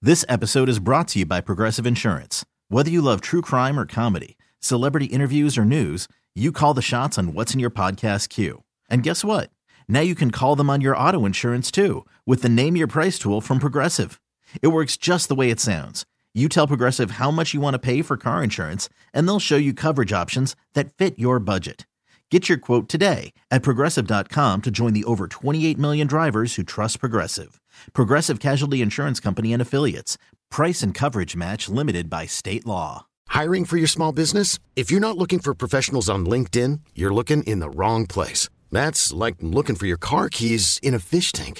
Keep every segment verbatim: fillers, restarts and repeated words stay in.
This episode is brought to you by Progressive Insurance. Whether you love true crime or comedy, celebrity interviews or news, you call the shots on what's in your podcast queue. And guess what? Now you can call them on your auto insurance too with the Name Your Price tool from Progressive. It works just the way it sounds. You tell Progressive how much you want to pay for car insurance, and they'll show you coverage options that fit your budget. Get your quote today at Progressive dot com to join the over twenty-eight million drivers who trust Progressive. Progressive Casualty Insurance Company and Affiliates. Price and coverage match limited by state law. Hiring for your small business? If you're not looking for professionals on LinkedIn, you're looking in the wrong place. That's like looking for your car keys in a fish tank.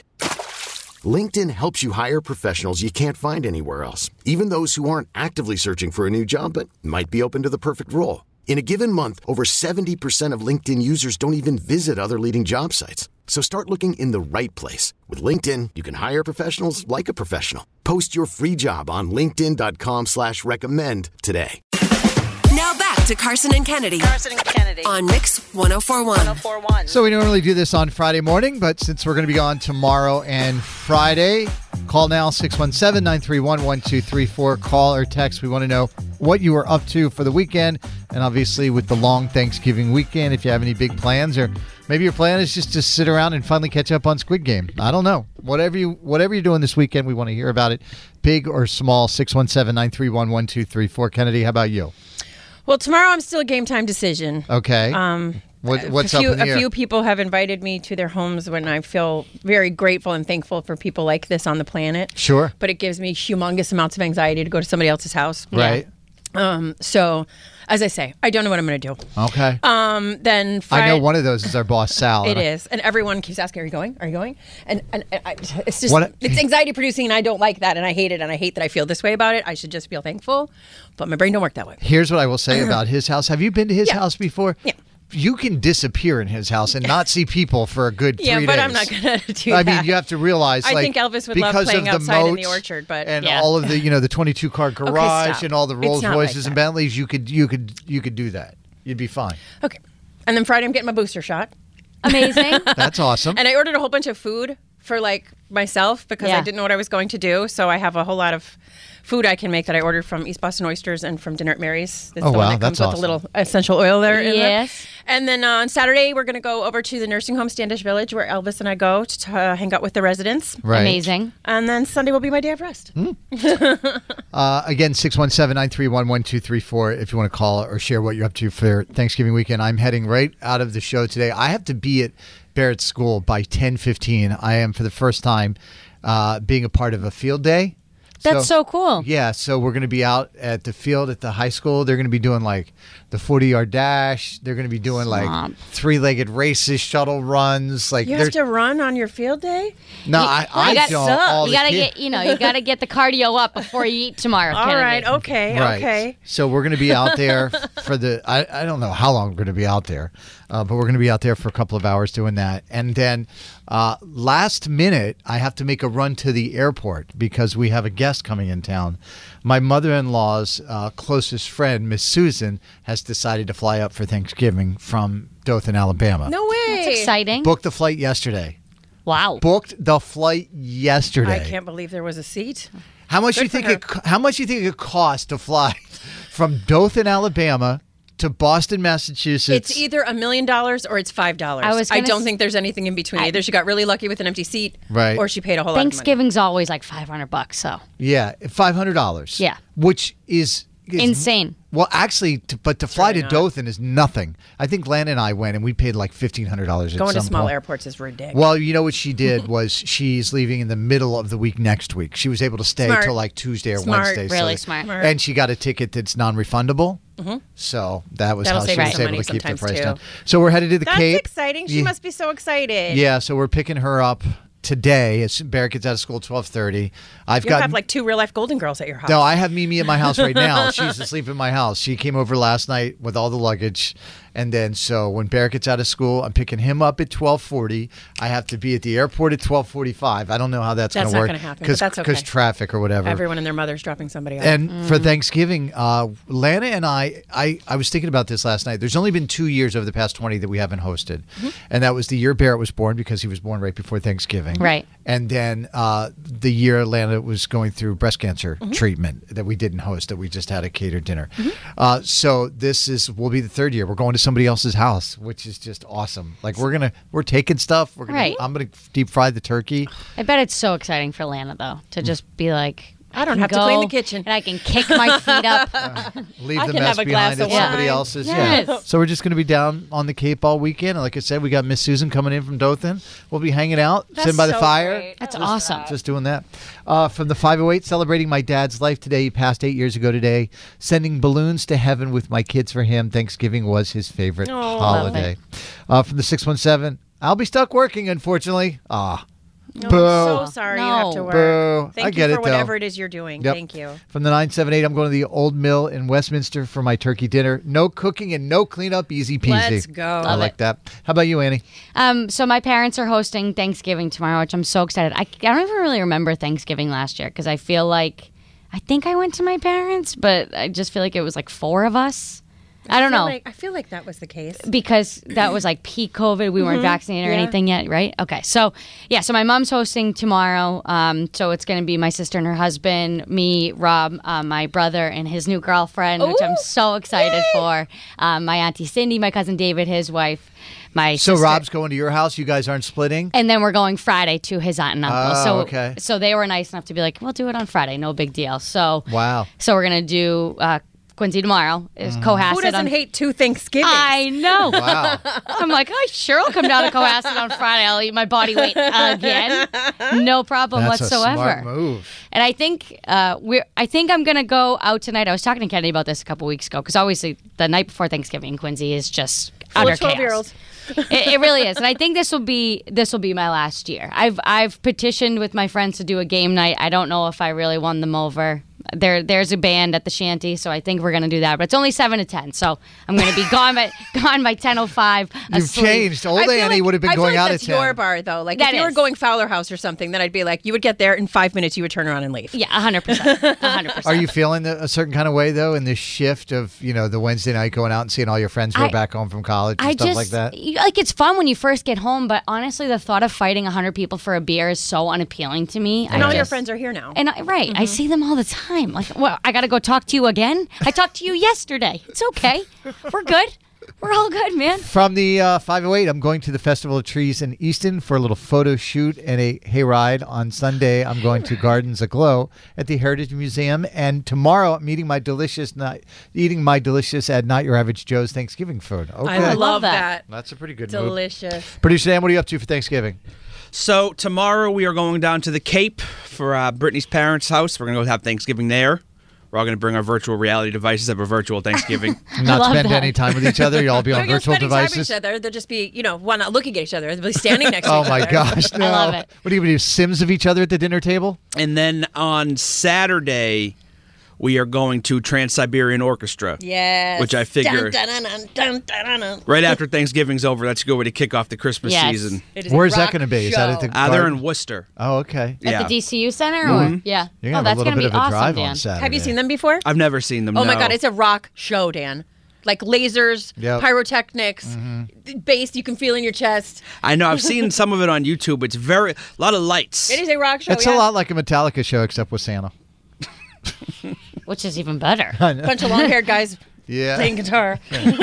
LinkedIn helps you hire professionals you can't find anywhere else, even those who aren't actively searching for a new job but might be open to the perfect role. In a given month, over seventy percent of LinkedIn users don't even visit other leading job sites. So start looking in the right place. With LinkedIn, you can hire professionals like a professional. Post your free job on linkedin dot com slash recommend today. Now back to Carson and Kennedy. Carson and Kennedy. On Mix ten forty-one. ten forty-one. So we normally do this on Friday morning, but since we're going to be on tomorrow and Friday, call now six one seven, nine three one, one two three four. Call or text. We want to know what you were up to for the weekend. And obviously with the long Thanksgiving weekend, if you have any big plans, or maybe your plan is just to sit around and finally catch up on Squid Game. I don't know. Whatever, you, whatever you're doing this weekend, we want to hear about it. Big or small, six one seven, nine three one, one two three four. Kennedy, how about you? Well, tomorrow I'm still a game time decision. Okay. Um, what, what's a few, up in the A air? few people have invited me to their homes when I feel very grateful and thankful for people like this on the planet. Sure. But it gives me humongous amounts of anxiety to go to somebody else's house. Right. Um, so, as I say, I don't know what I'm going to do. Okay. Um, then Friday, I know one of those is our boss, Sal. It is, and everyone keeps asking, "Are you going? Are you going?" And and, and I, it's just What- it's anxiety producing, and I don't like that, and I hate it, and I hate that I feel this way about it. I should just feel thankful, but my brain don't work that way. Here's what I will say about his house. Have you been to his Yeah. house before? Yeah. You can disappear in his house and not see people for a good three Yeah, days. but I'm not going to do I that. mean, you have to realize, I like, think Elvis would love because playing of the outside in the moats orchard, but and yeah. all of the, you know, the twenty-two car garage stop. and all the It's Rolls not like Royces and that. Bentleys. You could, you could, you could do that. You'd be fine. Okay. And then Friday, I'm getting my booster shot. Amazing. That's awesome. And I ordered a whole bunch of food for like myself because Yeah. I didn't know what I was going to do. So I have a whole lot of food I can make that I ordered from East Boston Oysters and from Dinner at Mary's. It's Oh, the wow, one that comes that's with awesome. a little essential oil there. in there. Yes. And then uh, on Saturday, we're going to go over to the nursing home Standish Village where Elvis and I go to uh, hang out with the residents. Right. Amazing. And then Sunday will be my day of rest. Uh, again, six one seven, nine three one, one two three four if you want to call or share what you're up to for Thanksgiving weekend. I'm heading right out of the show today. I have to be at Barrett School by ten fifteen. I am, for the first time, uh, being a part of a field day. That's so cool. Yeah, so we're going to be out at the field at the high school. They're going to be doing like the forty-yard dash. They're going to be doing like Stop. three-legged races, shuttle runs. Like You they're- have to run on your field day? No, I, I you got, don't. All you the gotta kid- get, you know, you gotta get the cardio up before you eat tomorrow. All Kennedy. right, okay, Right. okay. So we're going to be out there for the, I, I don't know how long we're going to be out there, uh, but we're going to be out there for a couple of hours doing that. And then uh, last minute, I have to make a run to the airport because we have a guest coming in town. My mother-in-law's uh, closest friend, Miss Susan, has decided to fly up for Thanksgiving from Dothan, Alabama. No way. That's exciting. Booked the flight yesterday. Wow. Booked the flight yesterday. I can't believe there was a seat. How much Good you for think her. it? co- How much you think it cost to fly from Dothan, Alabama, to Boston, Massachusetts? It's either a million dollars or it's five dollars. I was I gonna don't s- think there's anything in between. I- Either she got really lucky with an empty seat, Right. or she paid a whole lot of money. Thanksgiving's always like five hundred bucks, so Yeah, five hundred dollars. Yeah. which is, is insane. Well, actually, to, but to fly Really to not. Dothan is nothing. I think Glenn and I went, and we paid like fifteen hundred dollars. Going at to some small point. airports is ridiculous. Well, you know what she did was she's leaving in the middle of the week next week. She was able to stay Smart. till like Tuesday or Smart. Wednesday. so Really that- smart. Smart. And she got a ticket that's non-refundable. So that was That'll how save she her was some able money to keep the sometimes, price too. down. So we're headed to the That's Cape. exciting. She Yeah. must be so excited. Yeah, so we're picking her up today. As Barrett gets out of school twelve thirty. I've You got have like two real life Golden Girls at your house. No, I have Mimi at my house right now. She's asleep in my house. She came over last night with all the luggage. And then so when Barrett gets out of school, I'm picking him up at twelve forty. I have to be at the airport at twelve forty-five. I don't know how that's, That's going to not work. gonna happen, but that's okay. Because traffic or whatever. Everyone and their mother's dropping somebody off. And for Thanksgiving, uh, Lana and I, I, I was thinking about this last night. There's only been two years over the past twenty that we haven't hosted. And that was the year Barrett was born because he was born right before Thanksgiving. Thanksgiving. Right. And then uh, the year Atlanta was going through breast cancer Mm-hmm. treatment that we didn't host, that we just had a catered dinner. Mm-hmm. Uh, so this is will be the third year. We're going to somebody else's house, which is just awesome. Like we're gonna we're taking stuff. We're gonna Right. I'm gonna deep fry the turkey. I bet it's so exciting for Lana though to just be like. I don't can have to clean the go kitchen. and I can kick my feet up. Leave I the can mess have a behind glass at of somebody wine. else's. Yeah. Yes. So we're just going to be down on the Cape all weekend. And like I said, we got Miss Susan coming in from Dothan. We'll be hanging out, That's sitting by the so fire. great. That's I love awesome. that. Just doing that. Uh, from the five oh eight, celebrating my dad's life today. He passed eight years ago today. Sending balloons to heaven with my kids for him. Thanksgiving was his favorite Oh, holiday. Uh, from the six one seven, I'll be stuck working, unfortunately. Ah. No, Boo. I'm so sorry you have to No. work. Boo. Thank I get you it, for though. whatever it is you're doing. Yep. Thank you. From the nine seven eight, I'm going to the Old Mill in Westminster for my turkey dinner. No cooking and no cleanup. Easy peasy. Let's go. I Love like it. that. How about you, Annie? Um, so my parents are hosting Thanksgiving tomorrow, which I'm so excited. I, I don't even really remember Thanksgiving last year because I feel like I think I went to my parents, but I just feel like it was like four of us. I don't feel know. Like, I feel like that was the case. Because that was like peak COVID. We weren't vaccinated or Yeah. anything yet, right? Okay. So, yeah, so my mom's hosting tomorrow. Um, so it's going to be my sister and her husband, me, Rob, uh, my brother, and his new girlfriend, which I'm Ooh, so excited for. Um, my Auntie Cindy, my cousin David, his wife, my So sister. Rob's going to your house. You guys aren't splitting? And then we're going Friday to his aunt and uncle. Oh, so, okay. so they were nice enough to be like, we'll do it on Friday. No big deal. So, Wow. so we're going to do uh, Quincy tomorrow. Is Mm-hmm. Cohasset Who doesn't on hate two Thanksgivings? I know. Wow. I'm like, I sure will come down to Cohasset on Friday. I'll eat my body weight again. No problem That's whatsoever. a smart move. And I think uh, we're. I think I'm gonna go out tonight. I was talking to Kennedy about this a couple weeks ago because obviously the night before Thanksgiving in Quincy is just Full utter of twelve year chaos. olds. it, it really is, and I think this will be this will be my last year. I've I've petitioned with my friends to do a game night. I don't know if I really won them over. There, there's a band at the shanty, so I think we're gonna do that. But it's only seven to ten, so I'm gonna be gone by gone by ten oh five. You've changed. Old I feel Annie like- would have been I feel going like out that's at ten. your bar, though. Like, That if you were is. going Fowler House or something, then I'd be like, you would get there in five minutes, you would turn around and leave. Yeah, hundred percent, hundred percent. Are you feeling the, a certain kind of way, though, in this shift of, you know, the Wednesday night going out and seeing all your friends who are I- back home from college and I stuff just like that? you- like it's fun when you first get home, but honestly, the thought of fighting one hundred people for a beer is so unappealing to me. And I all your just- friends are here now. And I, right, I see them all the time. Like, well, I got to go talk to you again. I talked to you yesterday. It's okay. We're good. We're all good, man. From the uh, five oh eight, I'm going to the Festival of Trees in Easton for a little photo shoot and a hayride. On Sunday, I'm going to Gardens Aglow at the Heritage Museum. And tomorrow, I'm eating my delicious, not, eating my delicious at Not Your Average Joe's Thanksgiving food. Okay. I love love that. that. That's a pretty good move. Delicious. Producer Dan, what are you up to for Thanksgiving? So tomorrow we are going down to the Cape for uh, Brittany's parents' house. We're going to go have Thanksgiving there. We're all going to bring our virtual reality devices, have a virtual Thanksgiving. Not love spend that. any time with each other. You'll all be on They're virtual spending time with devices. each other. They'll just be, you know, one not looking at each other. They'll be standing next to Oh each my other. gosh! No. love it. What are you going to do? Sims of each other at the dinner table? And then on Saturday, we are going to Trans-Siberian Orchestra. Yes. Which I figure- Dun, dun, dun, dun, dun, dun. Right after Thanksgiving's over, that's a good way to kick off the Christmas Yes. season. It is a Where's that rock going to be? Is that at show. the Uh, they're Garden? in Worcester. Oh, okay. At Yeah. the D C U Center, or yeah, You're oh, gonna have that's a little gonna bit be of a awesome, drive Dan. on Saturday. Have you seen them before? I've never seen them. Oh my no. God, it's a rock show, Dan. Like lasers, Yep. pyrotechnics, bass you can feel in your chest. I know. I've seen some of it on YouTube. It's very a lot of lights. It is a rock show. It's yeah. a lot like a Metallica show, except with Santa. which is even better. Bunch of long-haired guys Yeah. playing guitar.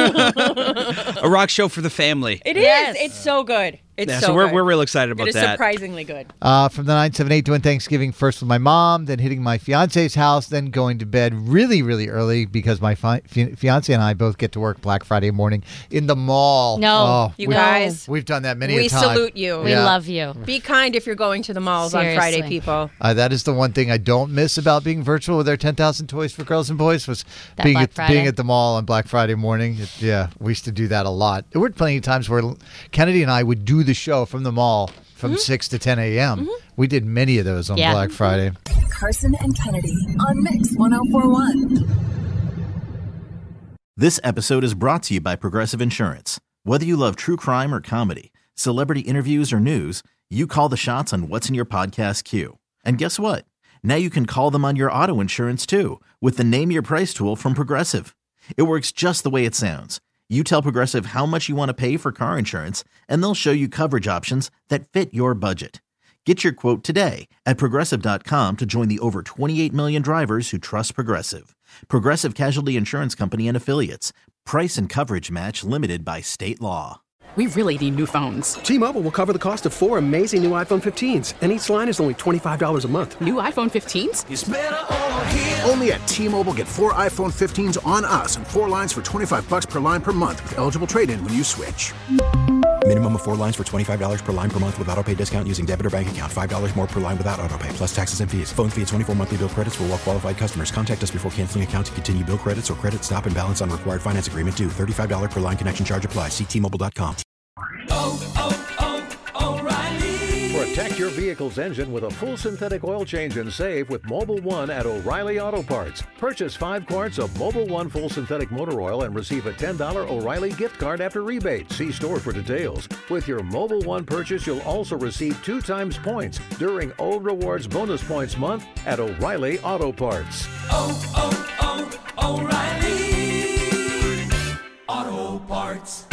A rock show for the family. It is. Yes. It's so good. It's Yeah, so, so we're good. we're real excited about It is that. surprisingly good. Uh, from the nine seven eight, doing Thanksgiving first with my mom, then hitting my fiance's house, then going to bed really, really early because my fi- fi- fiance and I both get to work Black Friday morning in the mall. No, Oh, You we- guys, We've done that many we a time. salute you. We Yeah. love you. Be kind if you're going to the malls on Friday, Seriously. people. Uh, that is the one thing I don't miss about being virtual with our ten thousand Toys for Girls and Boys was That being Black at, Friday. being at the mall on Black Friday morning. It- yeah, we used to do that a lot. There were plenty of times where Kennedy and I would do the show from the mall from six to ten a.m. We did many of those on Yeah. Black Friday. Carson and Kennedy on Mix one oh four point one. This episode is brought to you by Progressive Insurance. Whether you love true crime or comedy, celebrity interviews or news, you call the shots on what's in your podcast queue. And guess what? Now you can call them on your auto insurance too with the Name Your Price tool from Progressive. It works just the way it sounds. You tell Progressive how much you want to pay for car insurance, and they'll show you coverage options that fit your budget. Get your quote today at Progressive dot com to join the over twenty-eight million drivers who trust Progressive. Progressive Casualty Insurance Company and Affiliates. Price and coverage match limited by state law. We really need new phones. T-Mobile will cover the cost of four amazing new iPhone fifteens, and each line is only twenty-five dollars a month. New iPhone fifteens? It's better over here. Only at T-Mobile, get four iPhone fifteens on us and four lines for twenty-five bucks per line per month with eligible trade-in when you switch. Minimum of four lines for twenty-five dollars per line per month with autopay discount using debit or bank account. five dollars more per line without autopay, plus taxes and fees. Phone fee at twenty-four monthly bill credits for well-qualified customers. Contact us before canceling account to continue bill credits or credit stop and balance on required finance agreement due. thirty-five dollars per line connection charge applies. See T Mobile dot com. Oh, oh, oh, O'Reilly. Protect your vehicle's engine with a full synthetic oil change and save with Mobil one at O'Reilly Auto Parts. Purchase five quarts of Mobil one full synthetic motor oil and receive a ten dollars O'Reilly gift card after rebate. See store for details. With your Mobil one purchase, you'll also receive two times points during O Rewards Bonus Points Month at O'Reilly Auto Parts. Oh, oh, oh, O'Reilly Auto Parts.